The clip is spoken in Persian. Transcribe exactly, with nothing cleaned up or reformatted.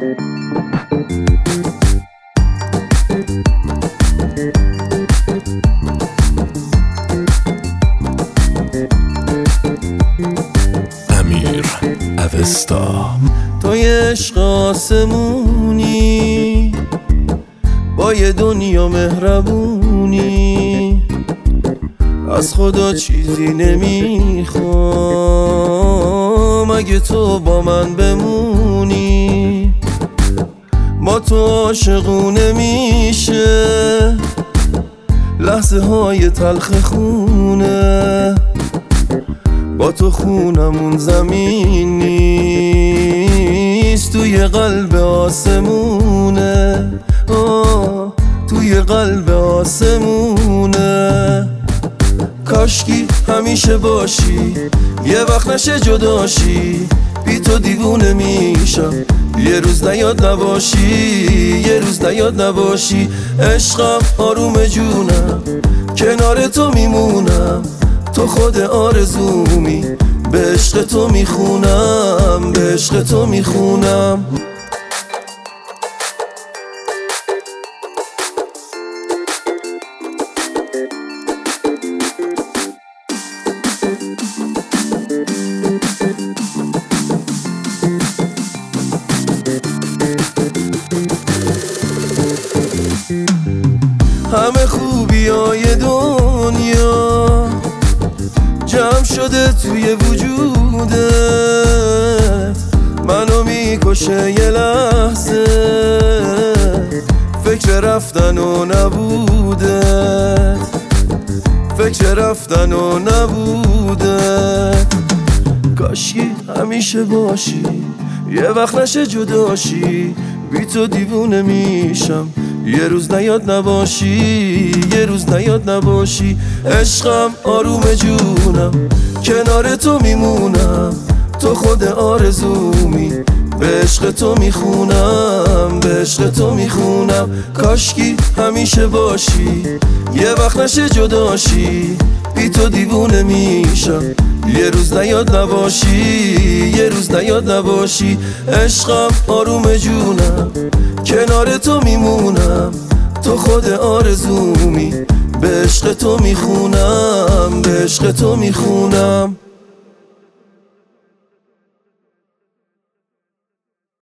امیر اوستا. توی عشق آسمونی با یه دنیا مهربونی، از خدا چیزی نمیخوام اگه تو با من بمونی. با تو عاشقونه میشه لحظه های تلخ خونه، با تو خونمون زمین نیست، توی قلب آسمونه. آه توی قلب آسمونه. کاشکی همیشه باشی، یه وقت نشه جداشی، بی تو دیوونه میشم یه روز نیاد نباشی، یه روز نیاد نباشی. عشقم آروم جونم کنار تو میمونم، تو خود آرزومی، به عشق تو میخونم، به عشق تو میخونم. همه خوبی های دنیا جمع شده توی وجودت، منو میکشه یه لحظه فکر رفتن و نبودت، فکر رفتن و نبودت. کاشکی همیشه باشی، یه وقت نشه جداشی، بی تو دیوونه میشم یه روز نیاد نباشی، یه روز نیاد نباشی. عشقم آروم جونم کنار تو میمونم، تو خود آرزومی، به عشق تو میخونم، به عشق تو میخونم. کاشکی همیشه باشی، یه وقت نشه جداشی، بی تو دیوونه میشم یه روز نیاد نباشی، یه روز نیاد نباشی. عشقم آروم جونم کنار تو میمونم، تو خود آرزومی، به عشق تو میخونم، به عشق تو میخونم.